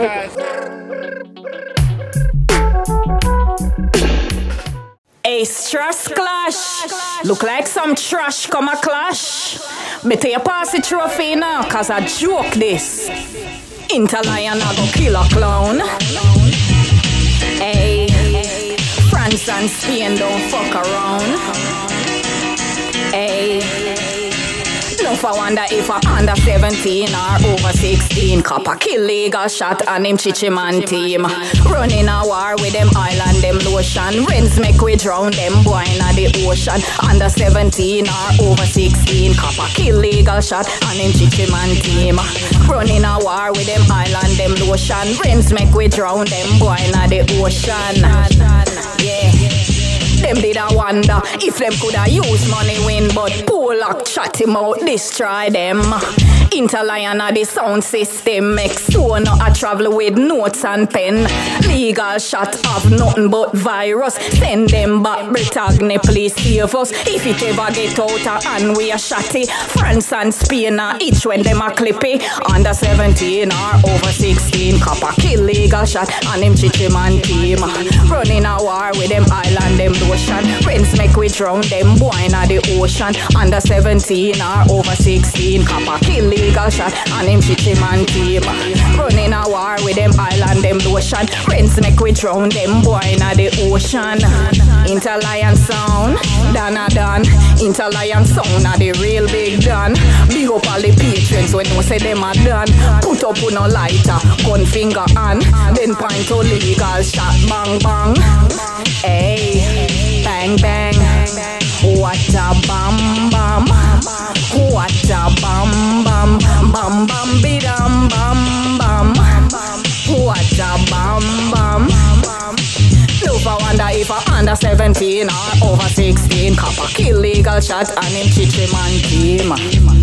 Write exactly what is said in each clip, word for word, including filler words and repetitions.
A stress clash. Look like some trash come a clash. Better you pass it trophy now, cause I joke this. Interlion I go kill a clown. Hey, France and Spain don't fuck around. Hey, no for wonder if I under seventeen or over sixteen. Copper kill legal shot and him chichi man team. Running a war with them island, them lotion. Rinse make we drown them boy in the ocean. Under seventeen or over sixteen. Copper kill legal shot and him chichi man team. Running a war with them island, them lotion. Rinse make we drown them boy in the ocean. Yeah. Them did a wonder if them coulda use money win, but Polak chat him out, destroy them. Interlion a the sound system, make so not a travel with notes and pen. Legal shot have nothing but virus. Send them back, Brittany, please save us. If it ever get out of hand, we a shotty. France and Spain a each when them a clippy. Under seventeen or over sixteen, copper kill legal shot and him chichi man team. Running a war with them island, them lotion. Rinse make we drown them boy in the ocean. Under seventeen or over sixteen, copper kill legal shot and him chichi man team. Running a war with them island, them lotion. Rinse make we drown them boy in the ocean. Interlion sound, Dana Dan. Interlion sound are the real big done. Big up all the patrons when you say them are done. Put up on a lighter, gun finger on. Then point to legal shot, bang bang. Hey, bang bang. What a bam bam. What a bam bam. Bam bam bidam bam bam. What a bam bam. No for wonder if I under seventeen or over sixteen. Copper kill legal shot and him chichi man team.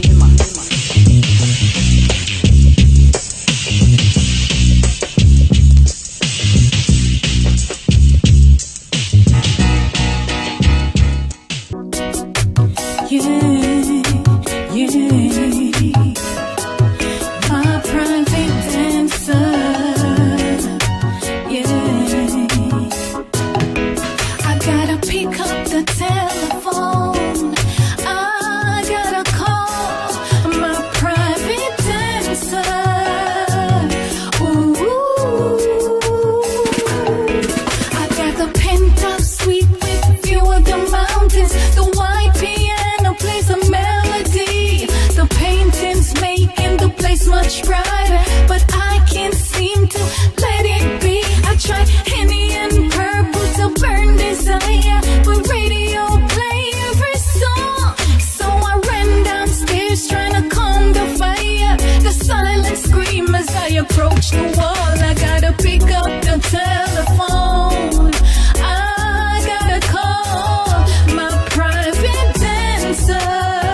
Much brighter, but I can't seem to let it be. I tried Henny and purple to burn desire, but radio play every song. So I ran downstairs trying to calm the fire. The silent scream as I approach the wall. I gotta pick up the telephone. I gotta call my private dancer.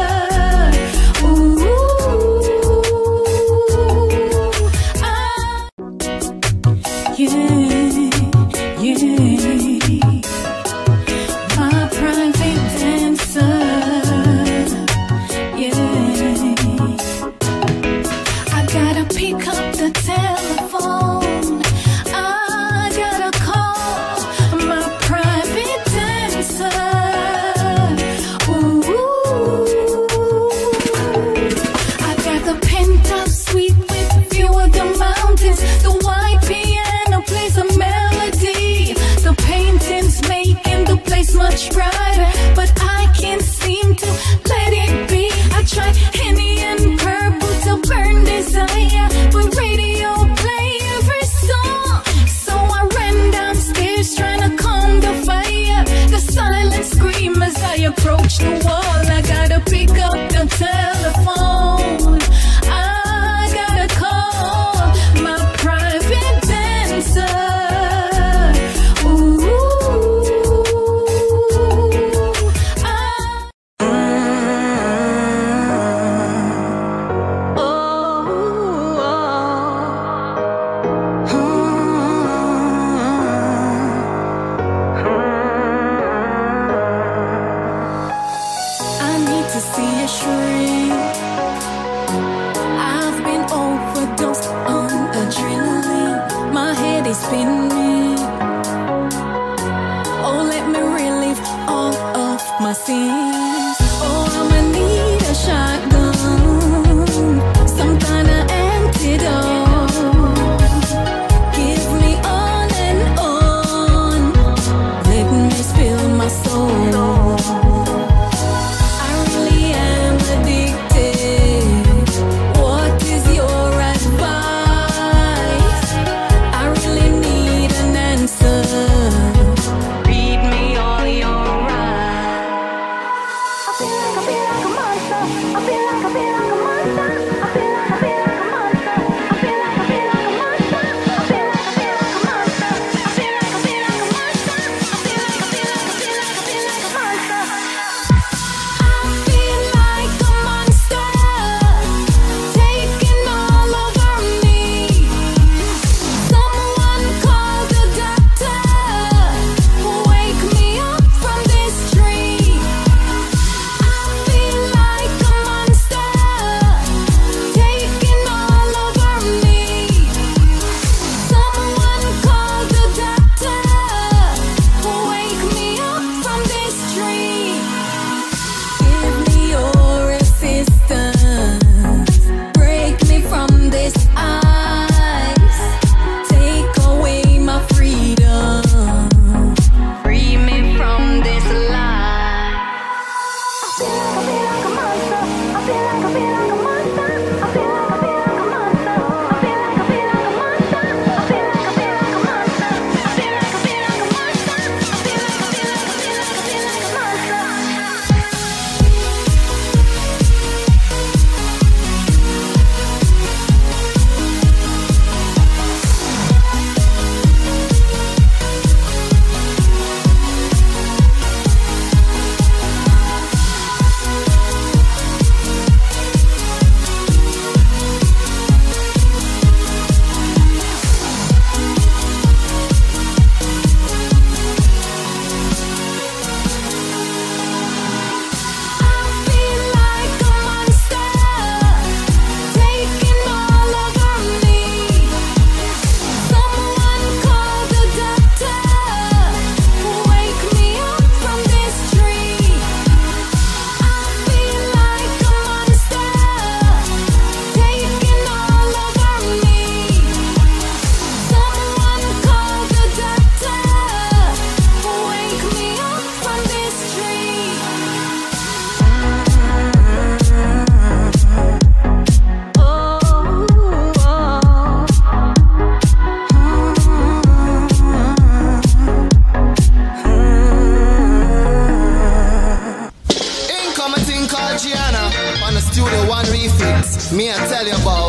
Much brighter, but I can't seem to let it be. I tried Henny and purple to burn desire, but radio play every song. So I ran downstairs trying to calm the fire. The silent scream as I approach the wall. I gotta pick up the telephone. I gotta call my private dancer. spin me. Oh, let me relive all of my sins. Oh, I'ma need a shotgun, some kind of antidote. Give me on and on, let me spill my soul. I really am addicted. What is your advice? I really need an answer. Read me all your eyes. I feel like, I feel like a monster. I feel like, I feel like a monster. I feel like, I feel like a monster. I feel like, I feel like a monster. I feel like, I feel like a monster. I feel like, I feel like a monster. I feel like, I feel like, I feel like, I feel like a monster. I feel like a monster taking all over me. Someone call the doctor, wake me up from this dream. I feel like a monster taking all over me. Someone call the doctor, wake me up from this dream. Give me your assistance, break me from this ice, take away my freedom, free me from this lie. I feel like, I feel like a monster. I feel like, I feel like a monster. I feel like, I feel like a monster. I feel like, I feel like a monster. I feel like, I feel like a monster. I feel like, I feel like a monster. I feel like, I feel like, I feel like, I feel like a monster. I feel like a monster taking all over me. Someone call the doctor, wake me up from this dream. I feel like a monster taking all over me. Someone call the doctor, wake me up from this dream. Income a thing called Gianna on the Studio One remix. Me I tell you about.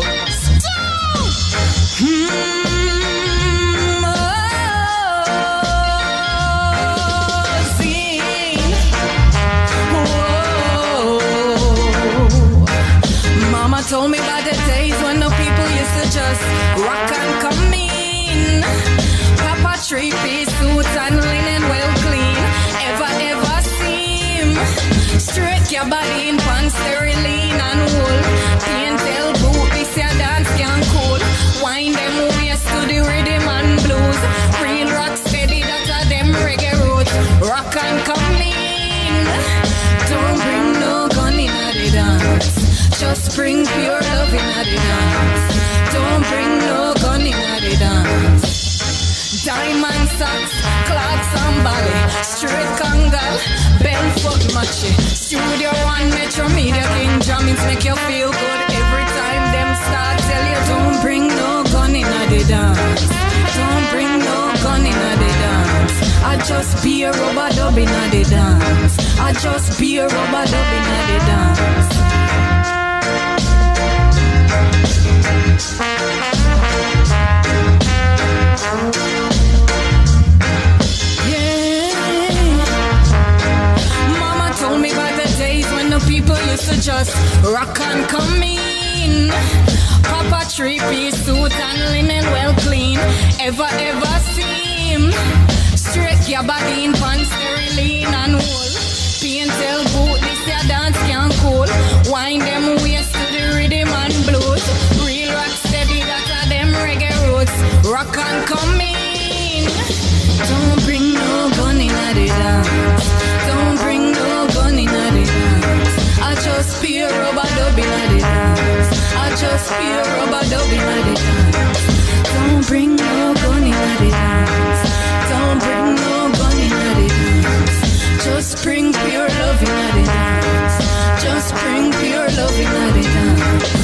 Mama told me about the days when the people used to just rock and come in. Papa three-piece suits and linen well clean. Ever, ever seem straight your body in pants, sterling and wool. Paintel boot, this your dance can cool. Wind them waist to the rhythm and blues. Real rock steady, that's a them reggae roots. Rock and come in. Don't bring no gun in the dance. Just bring pure love in the dance. Don't bring no gun in the dance. Diamond socks, clocks and ballet, straight kangal, bell foot matchy. Studio One, Metro Media, King Jammins make you feel good every time them start tell you don't bring no gun in the dance. Don't bring no gun in the dance. I just be a rubber dub in the dance. I just be a rubber dub in the dance. Mama told me about the days when the people used to just rock and come in. Papa three-piece suit and linen well clean. Ever, ever seem straight your body in pants, sterling and wool. Paintel boot, this your dance can cool. Wind them waist to the rhythm and blues. Real rock steady, that's a them reggae roots. Rock can come in. Don't bring no gun in the dance. Don't bring no gun in the dance. I just pure rubber dub in the dance. I just pure rubber dub in the dance. Don't bring no gun in the dance. Don't bring no gun in the dance. Just bring pure love in the dance. Just bring pure love in the dance.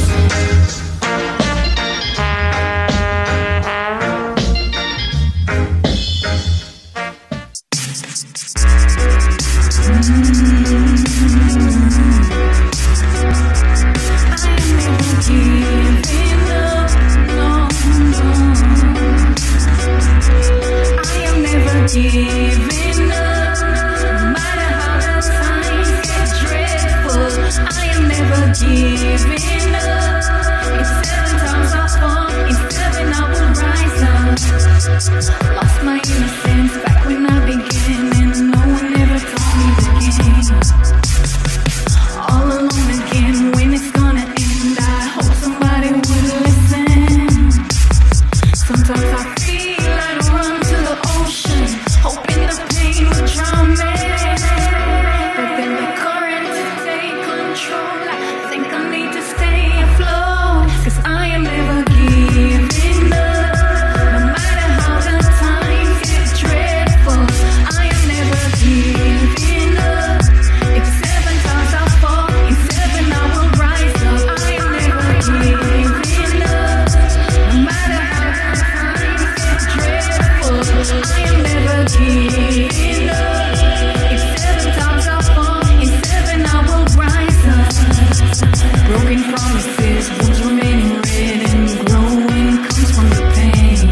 Giving up, no matter how the times get dreadful. I am never giving up. If seven times I fall, in seven I will rise up. Lost my innocence back when I began, and no one ever taught me the game. All alone again, when it's gonna end, I hope somebody would listen. Sometimes I feel like I run to the ocean, hoping the pain will drown me. But then the current to take control. I think I need to stay afloat, 'cause I am never giving up. No matter how the times get dreadful, I am never giving up. If seven times I fall, in seven I will rise up. I am never giving up. No matter how the times get dreadful, I am never giving up. If seven times I fall, in seven I will rise up. Broken promises, wounds remaining red and growing comes from the pain.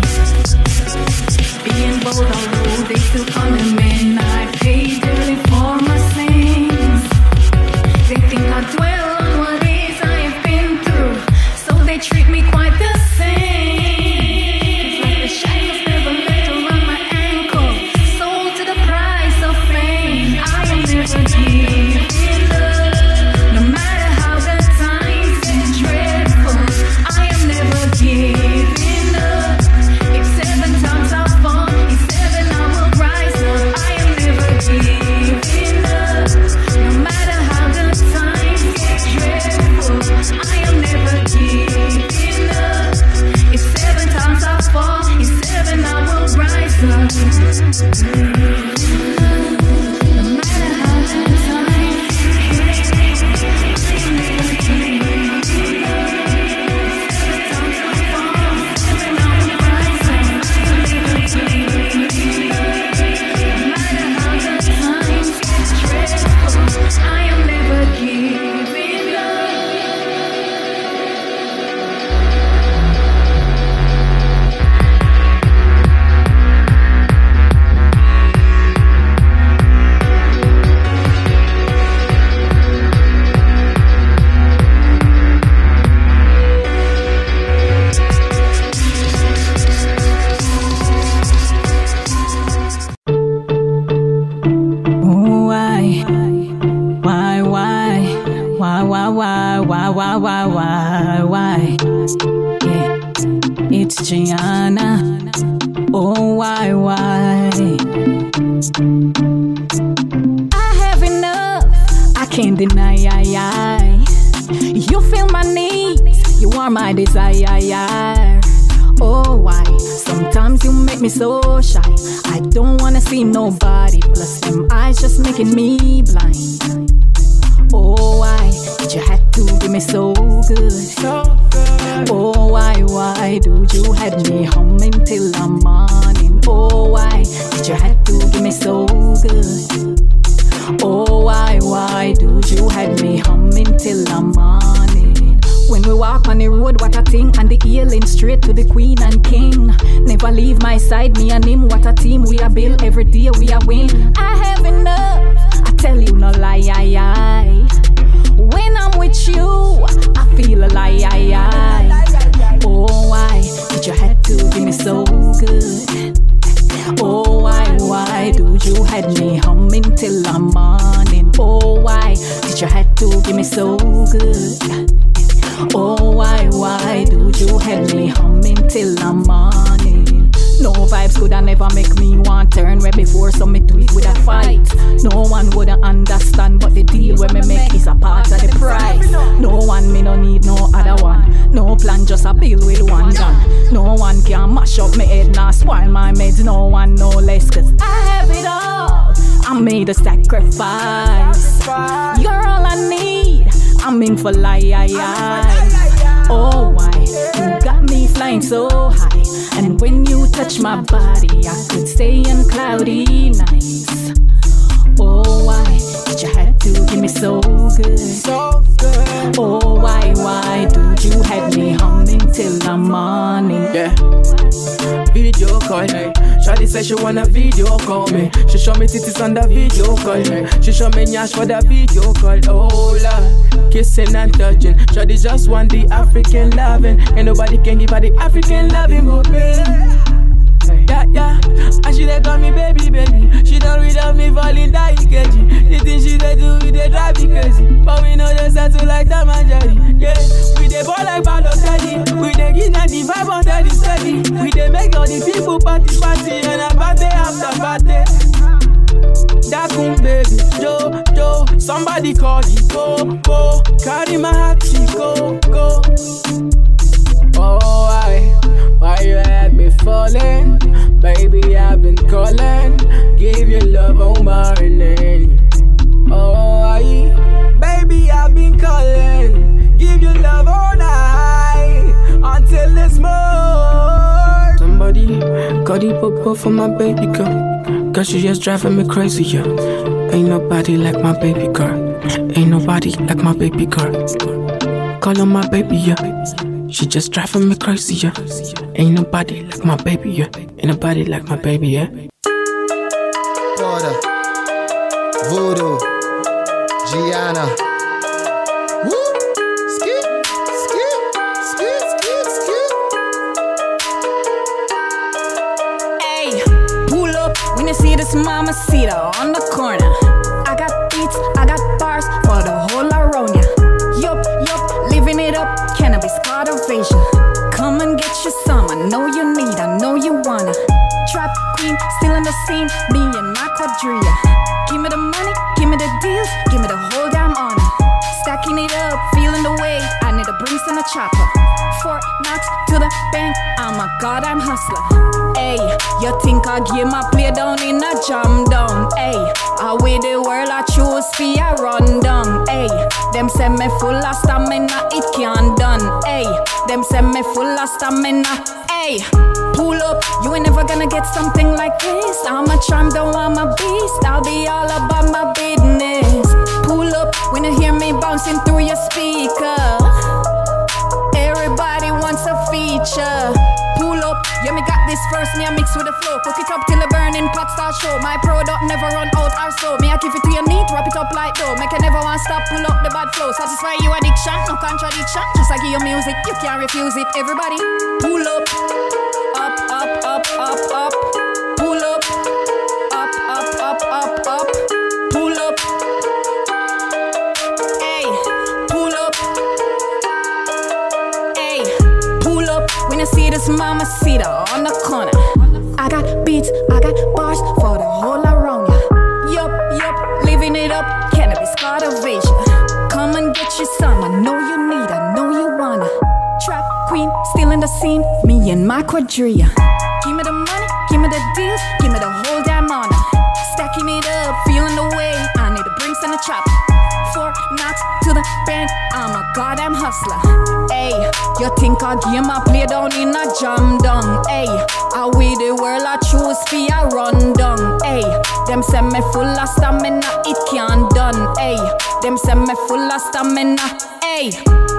Being bold, although they still condemn me, I pay dearly for my sins. They think I dwell on what is I have been through, so they treat me quite the same. Like the shackles never left around my ankle, sold to the price of fame. I am never giving up. No matter how the times get dreadful, I am never giving up. If seven times I fall, in seven I will rise up. I am never giving up. No matter how the times get dreadful, I am never giving up. If seven times I fall, in seven I will rise up. No matter how the times get dreadful, I am never giving up. Seven times I fall, seven I will rise up. I am never giving up. No matter how the times get dreadful, I am never giving up. Why? Why, why? Why, why, why, why, why, why, why, why? Yeah, it's Gianna. Oh, why, why? I have enough, I can't deny, I, I. You feel my needs, you are my desire. Oh, why? Sometimes you make me so shy. I don't wanna see nobody. Plus them eyes just making me blind. Oh, why did you have to give me so good? So good. Oh, why, why do you had me humming till the morning? Oh, why did you have to give me so good? Oh, why, why do you had me humming till the morning? When we walk on the road, what a thing, and the healing straight to the queen and king. Never leave my side, me and him, what a team. We are built every day, we are win. I have enough, I tell you no lie, I, I. When I'm with you, I feel a lie, I, I. Oh, why did you have to give me so good? Oh, why, why do you had me humming till the morning? Oh, why did you had to give me so good? Oh, why, why do you have me humming till the morning? coulda never make me want turn where before, so me do it with a fight. No one woulda understand, but the deal where me make is a part of the price. No one, me no need no other one. No plan, just a bill with one gun. No one can mash up my head, nah spoil my meds. No one, no less, cause I have it all. I made a sacrifice. You're all I need. I'm in for life. Oh, why you got me flying so high? And when you touch my body, I could stay in cloudy nights. Oh, why did you have to give me so good? So good. Oh, why, why did you have me humming till the morning? Yeah. Video call, hey. Shawty say she wanna video call me. She show me titties on the video call, hey. She show me nyash for the video call. Oh Lord, kissing and touching. Shawty just want the African loving. Ain't nobody can give her the African loving but me. Yeah, yeah, and she dey call me baby, baby. She don't read of me falling down E K G. The things she dey do, we dey drive me crazy. But we know they settle like Tom and Jerry. Yeah, we dey ball like Balotelli. We dey give them the vibe under the steady. We dey make all the people party, party, and a party after party. Dakun baby, Joe, Joe, somebody call you, go, go. Carry my heart, she go, go. Oh, why, why you had me falling? Baby, I've been calling. Give your love all morning. Oh, why, baby, I've been calling. Give your love all night until this morning. Somebody got the popo for my baby girl, cause she just driving me crazy, yeah. Ain't nobody like my baby girl. Ain't nobody like my baby girl. Call her my baby, yeah. She just driving me crazy, yeah. Ain't nobody like my baby, yeah. Ain't nobody like my baby, yeah. Porter, Voodoo, Gianna. Woo! Skip, skip, skip, skip, skip. Hey, pull up when you see this mamacita on the corner. I got beats, I got bars for the whole around ya. Yup, yup, living it up, cannabis cultivation. Come and get you some, I know you need, I know you wanna. Trap queen, still in the scene, me and my quadrilla. Give me the money, give me the deals, give me the whole damn honor. Stacking it up, feeling the weight, I need a brinks and a chopper. Four knocks to the bank, I'm a goddamn hustler. Ayy, you think I give my play down in a jam down? Ayy, I with the world I choose for a run down. Ayy, them say me full of stamina, it can't done. Ayy, them say me full of stamina. Ayy, pull up, you ain't never gonna get something like this. I'm a charm, though I'm a beast. I'll be all about my business. Pull up when you hear me bouncing through your speaker. Everybody wants a feature. Pull up, yeah, me got this first, me I mix with the flow. Cook it up till the burning pot start show. My product never run out or so. Me I give it to you neat, wrap it up like dough. Make you never want stop, pull up the bad flow. Satisfy you addiction, no contradiction. Just like your music, you can't refuse it. Everybody, pull up, up, up, up, up, up. Pull up, up, up, up, up, up. Pull up, hey, pull up, hey, pull up. When you see this mamacita on the corner, I got beats, I got bars for the whole around ya. Yup, yup, living it up, cannabis cultivation. Come and get you some, I know you need, I know you wanna. Trap queen, still in the scene, me and my quadrilla. Give me the money, give me the deals, give me the whole damn honor. Stacking it up, feeling the way, I need a brinks and a chopper. Four knocks to the bank, I'm a goddamn hustler. Ayy, you think I give my play down in a jam down? Ayy, I with the world I choose for a run down. Ayy, them say me full of stamina, it can't done. Ayy, them say me full of stamina. Ayy,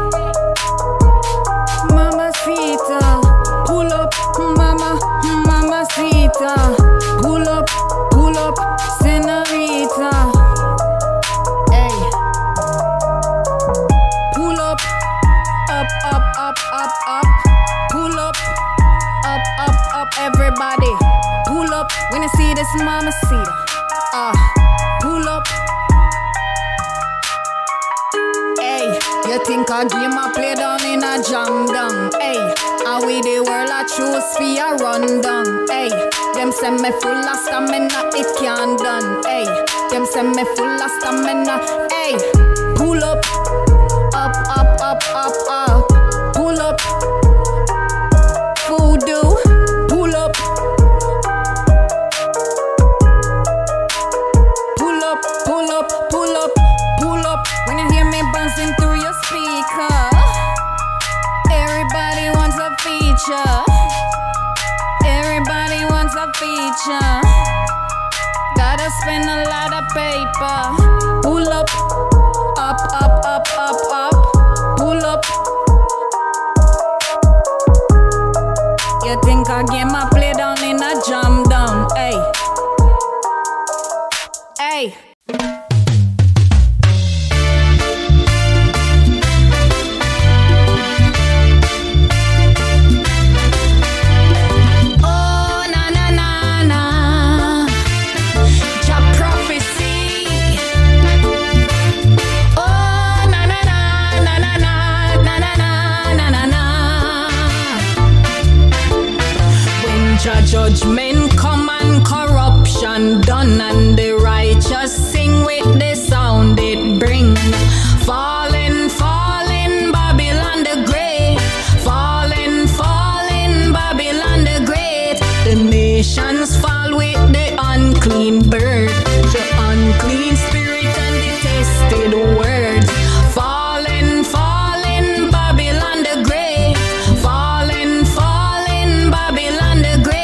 mamacita, pull up, mama, mamacita, pull up, pull up, senorita. Up, up, up, up, up. Pull up, up, up, up, everybody. Pull up when you see this mamacita. Uh, pull up. Hey, you think I give my play down in a jam down? Hey, I with the world I choose for a run down. Hey, Them say me full of stamina, it can't done. Hey, them say me full of stamina. Hey, pull up, up, up, up, up, up. Pull up, voodoo. Pull up, pull up, pull up, pull up, pull up. When you hear me bouncing through your speaker, everybody wants a feature. Everybody wants a feature. Gotta spend a lot of paper. Pull up, up, up, up, up, up. Pull up. You think I game I play down in a jam down? Hey, hey. Judgment come and corruption done, and the righteous sing with the sound it bring. Falling, falling, Babylon the Great. Falling, falling, Babylon the Great. The nations fall with the unclean bird, the unclean spirit and the tested words. Falling, falling, Babylon the Great. Falling, falling, Babylon the Great.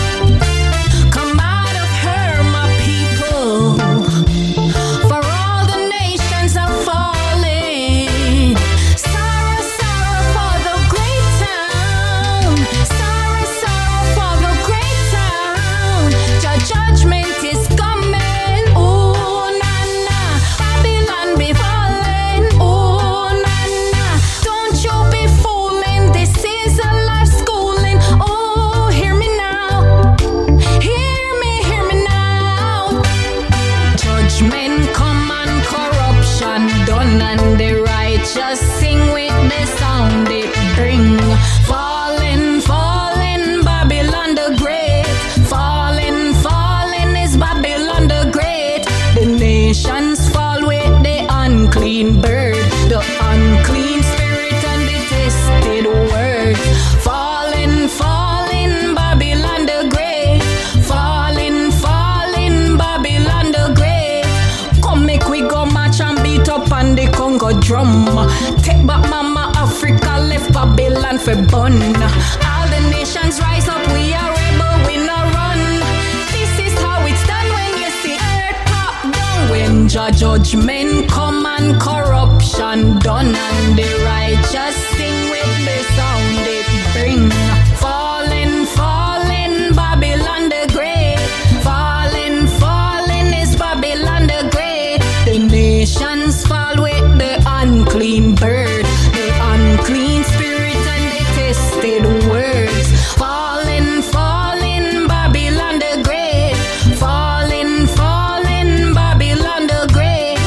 Just sing with the sound it bring. Falling, falling, Babylon the Great. Falling, falling is Babylon the Great. The nations fall with the unclean bird, the unclean spirit and the tested words. Falling, falling, Babylon the Great. Falling, falling, Babylon the Great. Come make we go march and beat up on the Congo drum. Take back Mama Africa, left Babylon for bun. All the nations rise up, we are rebel, we no run. This is how it's done when you see earth pop down. When judgment come and corruption done, and the righteous sing with the sound it bring. Falling, falling, Babylon the Great. Falling, falling is Babylon the Great. The nations fall with the unclean bird, the unclean spirit and the tested words. Falling, falling, Babylon the Great. Falling, falling, Babylon the Great.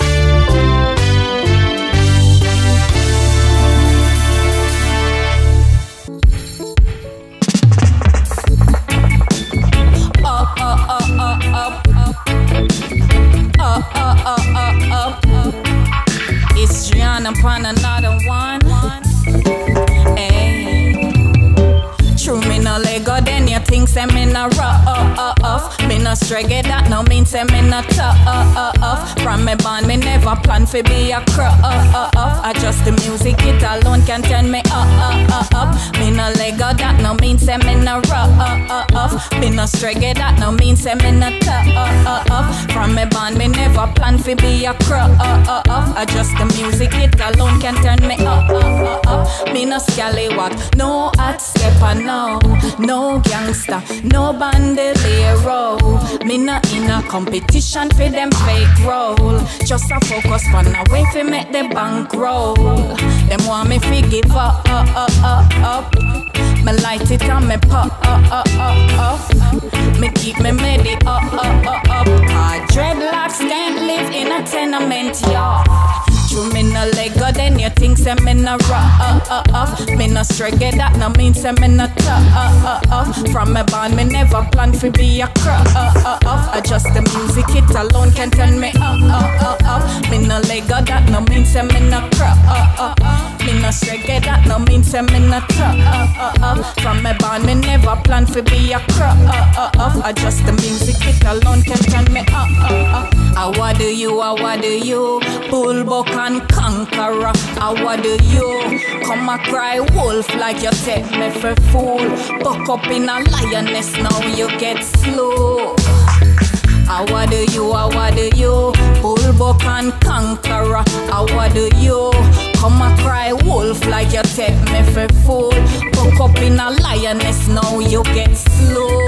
Up, up, up, up, up, up. Up, up, up, up, up, up. It's Gianna upon another one. Hey. True, me no Lego, then you think say me no rough. Me no streggy, that no mean say me no tough. From me born, me never plan for be a crow. I just the music, it alone can turn me up. Me no Lego, that no mean say me no rough. Me no streggy, that no mean say me no tough. From me born, me never plan for be a crow. I just the music, it alone can turn me up. Me no scallywag, no hot stepper, no, no gangster, no bandolero. Me no in a competition for them fake role. Just a focus on a way to make the bank roll. Them want me to give up, up, up, up, up. Me light it and me pop, up, up, up, up. Me keep me ready, up, up, up, up. Cause dreadlocks can't live in a tenement yard. True, me no no Lego, then you think say me no rough. Me no struggle, that no mean say me no tough. From me born, me never plan to be a crop. I just the music, it alone can turn me up. Me no Lego, that no mean say me no crop. Me no struggle, that no mean say me no tough. From me born, me never plan to be a crop. I just the music, it alone can turn me up. I what do you, I what do you, bullbuck and conqueror. I what do you, come a cry wolf like you take me for fool. Buck up in a lioness, now you get slow. I what do you, I what do you, bullbuck and conqueror. I what do you, come a cry wolf like you take me for fool. Buck up in a lioness, now you get slow.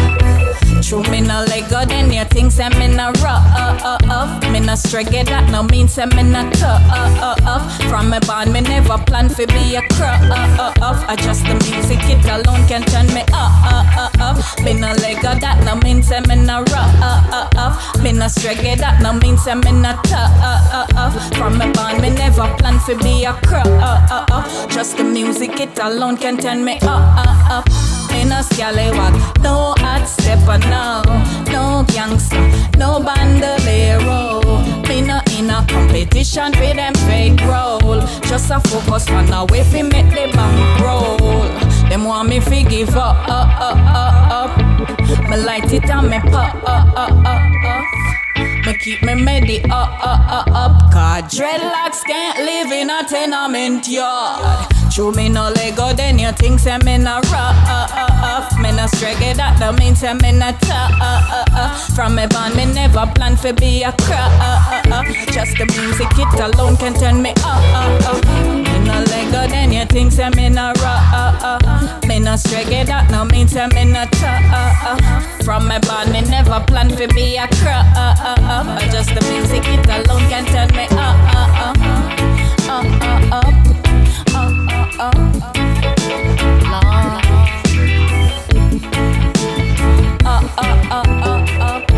True, me no Lego, then you think say me no rough. Me no struggle, that no mean say me no tough. From me born, me never plan to be a crop. I just the music, it alone can turn me up. Me no Lego, that no mean say me no rough. Me no struggle, that no mean say me no tough. From me born, me never plan to be a crop. Just the music, it alone can turn me up. Me no scallywag, no hot stepper, no, no gangster, no bandolero. Me no in a competition with them fake roll. Just a focus on a way fi make the bank roll. Them want me fi give up, up, up, up, up. Me light it and me pop, up, up, up, up. Me keep me ready up, up, up, up. Cause dreadlocks can't live in a tenement yard. True, me no Lego, then you think say me no rough. Me no struggle, that don't mean say me no tough. From me born, me never plan to be a crop. Just the music, it alone can turn me up. Me no Lego, then you think say me no rough. Me no struggle, that no mean say me no tough. From me born, me never plan to be a crop. Just the music, it alone can turn me up. Up, up, up. Up, up, up, Lord. Up, up, up, up, up.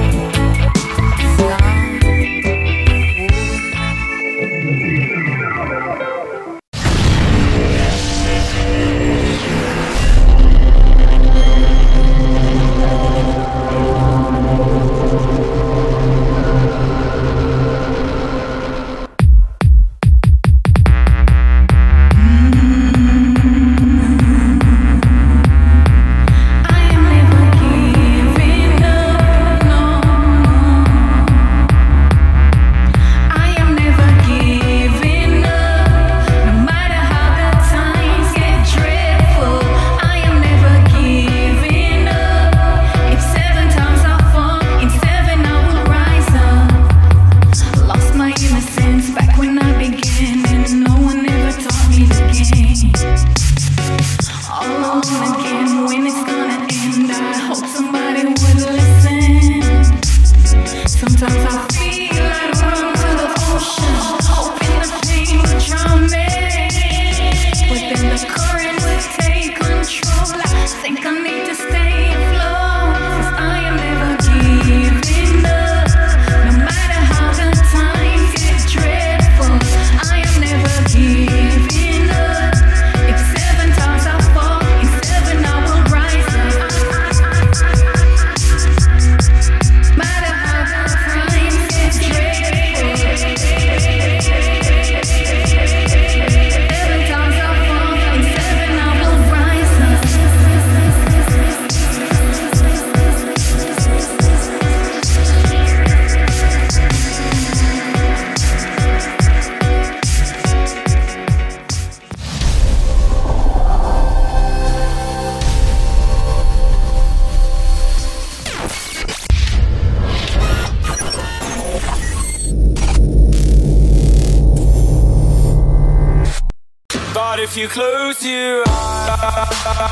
If you close your eyes,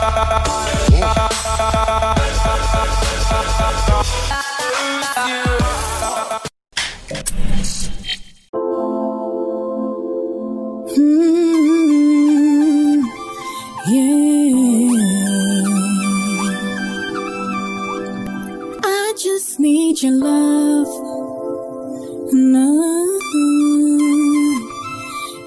mm, yeah. I just need your love. No.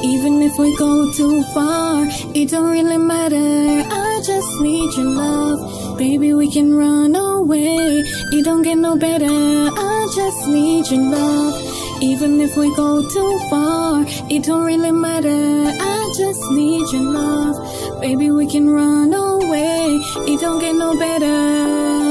Even if we go too far, it don't really matter. I just need your love. Baby, we can run away. It don't get no better. I just need your love. Even if we go too far, it don't really matter. I just need your love. Baby, we can run away. It don't get no better.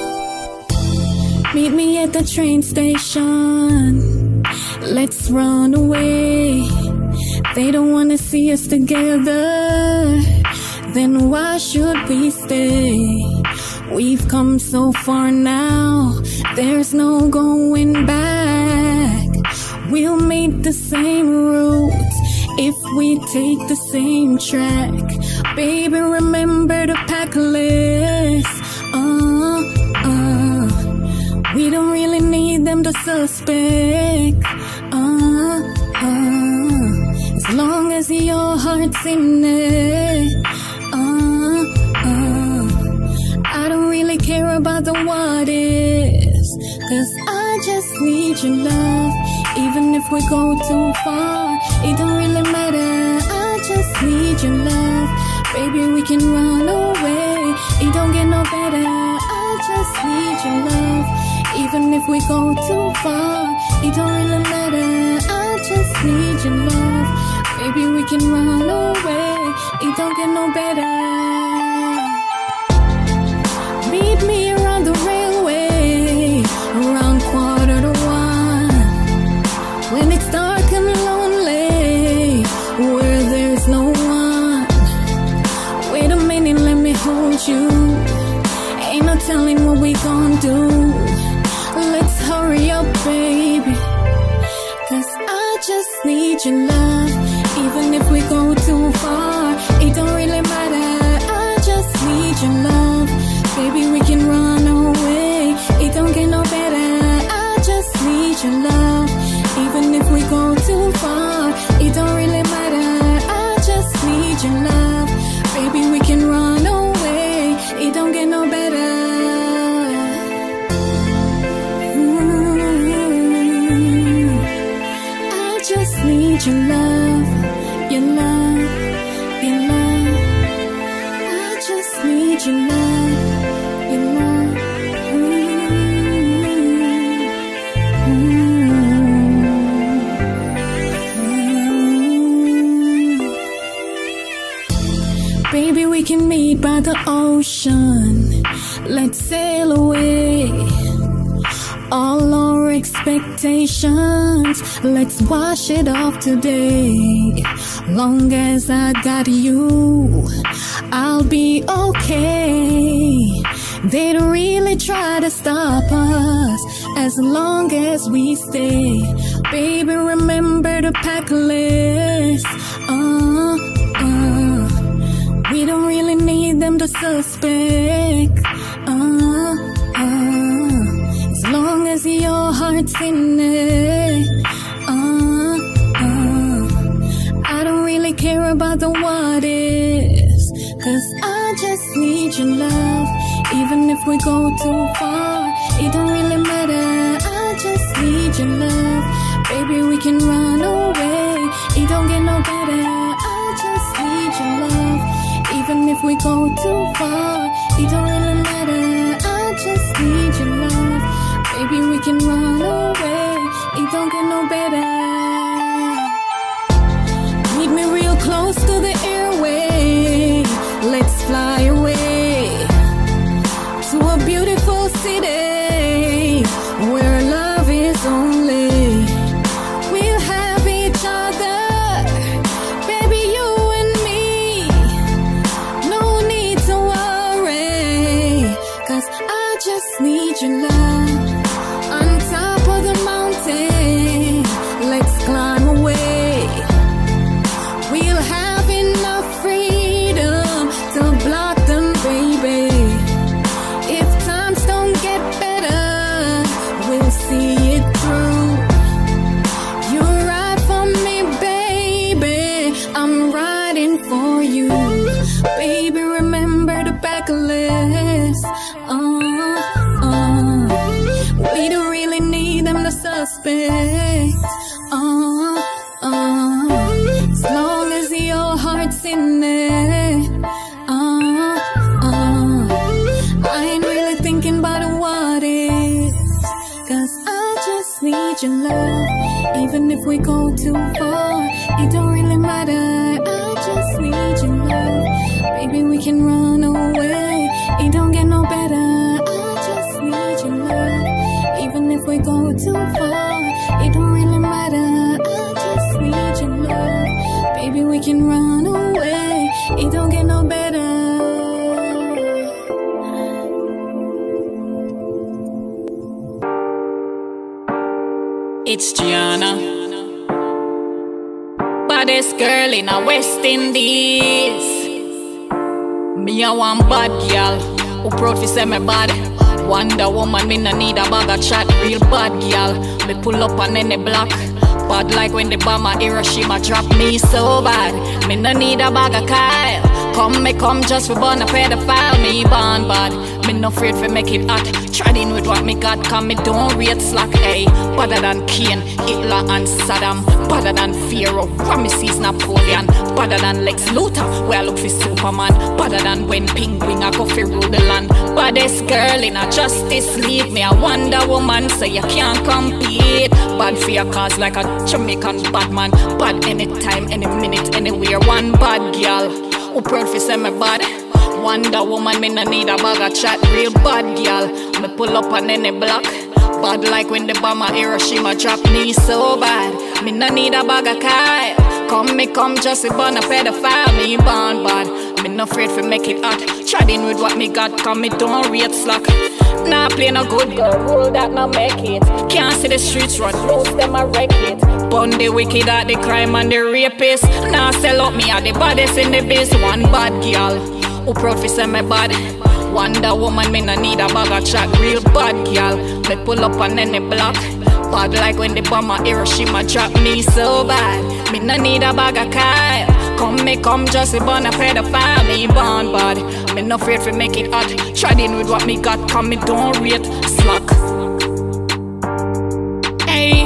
Meet me at the train station. Let's run away. They don't wanna see us together. Then why should we stay? We've come so far now. There's no going back. We'll make the same route if we take the same track. Baby, remember the pack list. Uh, uh. We don't really need them to suspect. Uh, uh. As long as your heart's in it. Uh, uh. I don't really care about the what ifs, 'cause I just need your love. Even if we go too far, it don't really matter. I just need your love. Baby, we can run away. It don't get no better. I just need your love. Even if we go too far, it don't really matter. I just need your love. Baby, we can run away. It don't get no better. Meet me around the railway, around quarter to one. When it's dark and lonely, where there's no one. Wait a minute, let me hold you. Ain't no telling what we gon' do. Let's hurry up, baby, 'cause I just need your love. Even if we go too far, it don't really matter. I just need your love. Baby, we can run away. It don't get no better. I just need your love. Even if we go too far, it don't really matter. I just need your love. Baby, we can run away. It don't get no better. Ooh, I just need your love, your love, your love. I just need your love, your love. Ooh, ooh. Baby, we can meet by the ocean. Let's sail away. All our expectations, let's wash it off today. Long as I got you, I'll be okay. They'd really try to stop us as long as we stay. Baby, remember the pack list. Uh, uh. We don't really need them to suspect. Uh, uh. As long as your heart's in it. Uh, uh. I don't really care about the what ifs, 'cause I just need your love. Even if we go too far, it don't really matter. I just need your love. Baby, we can run away. It don't get no better. I just need your love. Even if we go too far, it don't really matter. I just need your love. Baby, we can run away. It don't get no better. Meet me real close to the airway. Let's fly away to a beautiful city where love is only. We'll have each other, baby, you and me. No need to worry, 'cause I just need your love. On top of the mountain, let's climb away. We'll have enough freedom to block them, baby. If times don't get better, we'll see it through. You're right for me, baby. I'm riding for you. Baby, remember the back list. Uh, uh. We don't really need them to suspect. Uh, uh. As in it. Uh, uh, I ain't really thinking about what if, cause I just need your love. Even if we go too far, it don't really matter. I just need your love. Maybe we can run away, it don't get no better. I just need your love. Even if we go too far, it don't really matter. I just need your love. Maybe we can run away, it don't get no better. It's Gianna, baddest girl in a West Indies. Me a one bad girl, who proud fi say me bad. Wonder Woman, me no need a bag of chat. Real bad girl, me pull up on any block. Bad like when the bomb at Hiroshima drop me so bad. Me no need a bag of Kyle. Come me come just for born a pedophile. Me born bad, me no afraid for make it hot. Tried in with what me got, come me don't rate slack. Hey, better than Cain, Hitler and Saddam. Better than Pharaoh, Ramesses, Napoleon. Better than Lex Luthor, where I look for Superman. Better than when Penguin I go for rule the land. Baddest girl in a Justice League, me a Wonder Woman, so you can't compete. Bad for your cause like a Jamaican bad man. Bad anytime, any minute, anywhere. One bad girl, who proud for say me bad. Wonder Woman, me no need a bag of chat. Real bad girl, me pull up on any block. Bad like when the bomb at Hiroshima drop me so bad. Me no need a bag of Kyle. Come me come just a born a pedophile. Me born bad, me no afraid for make it hot. Tried in with what me got, come me don't rate slack. Nah play no good girl, rule that no make it. Can't see the streets run, close them a wreck it. Bun the wicked at the crime and the rapist. Nah sell up me at the baddest in the biz. One bad girl, who proud fi say me bad. Wonder Woman, me no need a bag of chat. Real bad girl, me pull up on any block. Bad like when the bomb at Hiroshima drop me so bad. Me no need a bag of Kyle. Come me come just a born a pedophile. Me born bad, me no afraid for make it hot. Tried in with what me got, come me don't rate slack. Hey,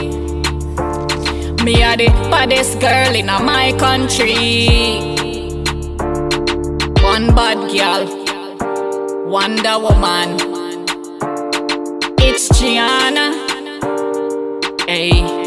me a the baddest girl in a my country. One bad girl, Wonder Woman. It's Gianna. Hey.